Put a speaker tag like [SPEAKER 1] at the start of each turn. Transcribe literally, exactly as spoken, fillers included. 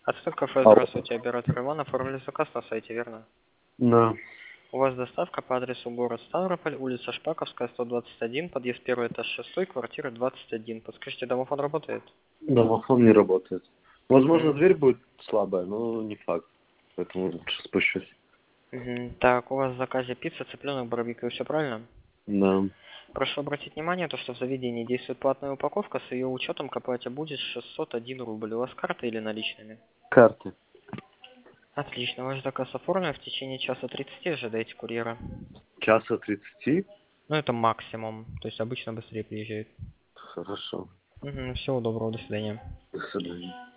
[SPEAKER 1] Отстой кафе,
[SPEAKER 2] Алло.
[SPEAKER 1] здравствуйте, оператор Иван, оформили заказ на сайте, верно?
[SPEAKER 2] Да.
[SPEAKER 1] У вас доставка по адресу город Ставрополь, улица Шпаковская, сто двадцать один, подъезд первый, этаж шестой, квартира двадцать один. Подскажите, домофон работает?
[SPEAKER 2] Домофон не работает. Возможно,
[SPEAKER 1] Мгм.
[SPEAKER 2] дверь будет слабая, но не факт. Поэтому лучше спущусь.
[SPEAKER 1] Мгм. Так, у вас в заказе пицца, цыпленок, барбекю, все правильно?
[SPEAKER 2] Да.
[SPEAKER 1] Прошу обратить внимание, то, что в заведении действует платная упаковка, с ее учетом к оплате будет шестьсот один рубль. У вас карта или наличными?
[SPEAKER 2] Карты.
[SPEAKER 1] Отлично, ваш заказ оформлен, в течение часа тридцати ожидайте курьера.
[SPEAKER 2] Часа тридцати.
[SPEAKER 1] Ну, это максимум, то есть обычно быстрее приезжает.
[SPEAKER 2] Хорошо.
[SPEAKER 1] Угу, всего доброго, до свидания.
[SPEAKER 2] До свидания.